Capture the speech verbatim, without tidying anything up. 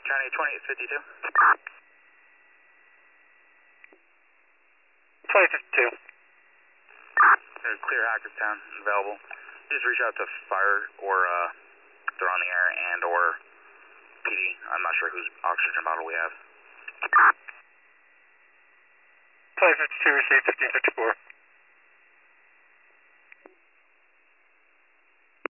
County twenty-eight fifty-two. twenty fifty-two. Clear Hackettstown, available. Just reach out to fire or uh, they're on the air and or P D. I'm not sure whose oxygen bottle we have. twenty fifty-two, receive fifteen fifty-four.